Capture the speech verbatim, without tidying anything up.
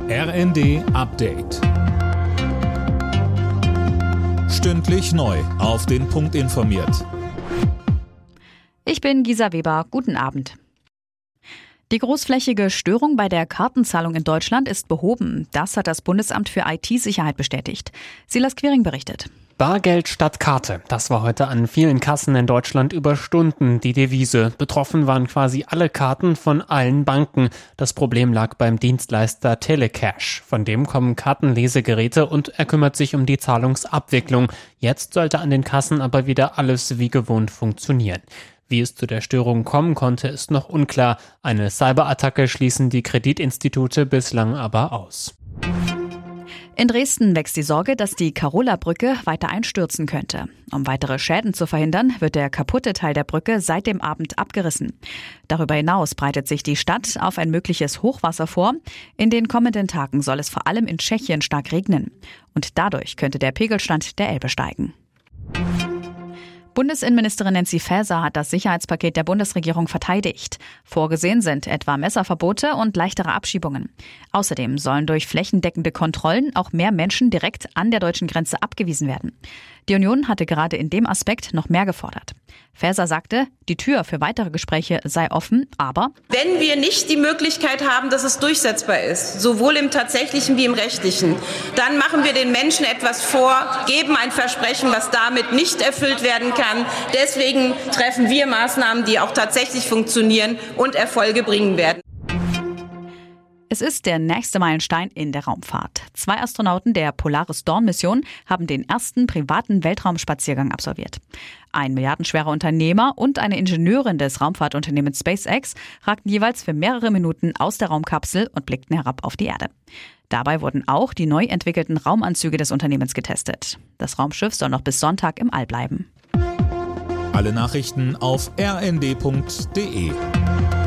R N D Update. Stündlich neu auf den Punkt informiert. Ich bin Gisa Weber. Guten Abend. Die großflächige Störung bei der Kartenzahlung in Deutschland ist behoben. Das hat das Bundesamt für I T-Sicherheit bestätigt. Silas Quiring berichtet. Bargeld statt Karte. Das war heute an vielen Kassen in Deutschland über Stunden die Devise. Betroffen waren quasi alle Karten von allen Banken. Das Problem lag beim Dienstleister Telecash. Von dem kommen Kartenlesegeräte und er kümmert sich um die Zahlungsabwicklung. Jetzt sollte an den Kassen aber wieder alles wie gewohnt funktionieren. Wie es zu der Störung kommen konnte, ist noch unklar. Eine Cyberattacke schließen die Kreditinstitute bislang aber aus. In Dresden wächst die Sorge, dass die Karola-Brücke weiter einstürzen könnte. Um weitere Schäden zu verhindern, wird der kaputte Teil der Brücke seit dem Abend abgerissen. Darüber hinaus breitet sich die Stadt auf ein mögliches Hochwasser vor. In den kommenden Tagen soll es vor allem in Tschechien stark regnen. Und dadurch könnte der Pegelstand der Elbe steigen. Bundesinnenministerin Nancy Faeser hat das Sicherheitspaket der Bundesregierung verteidigt. Vorgesehen sind etwa Messerverbote und leichtere Abschiebungen. Außerdem sollen durch flächendeckende Kontrollen auch mehr Menschen direkt an der deutschen Grenze abgewiesen werden. Die Union hatte gerade in dem Aspekt noch mehr gefordert. Faeser sagte, die Tür für weitere Gespräche sei offen, aber wenn wir nicht die Möglichkeit haben, dass es durchsetzbar ist, sowohl im tatsächlichen wie im rechtlichen, dann machen wir den Menschen etwas vor, geben ein Versprechen, was damit nicht erfüllt werden kann. Deswegen treffen wir Maßnahmen, die auch tatsächlich funktionieren und Erfolge bringen werden. Es ist der nächste Meilenstein in der Raumfahrt. Zwei Astronauten der Polaris Dawn-Mission haben den ersten privaten Weltraumspaziergang absolviert. Ein milliardenschwerer Unternehmer und eine Ingenieurin des Raumfahrtunternehmens SpaceX ragten jeweils für mehrere Minuten aus der Raumkapsel und blickten herab auf die Erde. Dabei wurden auch die neu entwickelten Raumanzüge des Unternehmens getestet. Das Raumschiff soll noch bis Sonntag im All bleiben. Alle Nachrichten auf r n d punkt d e.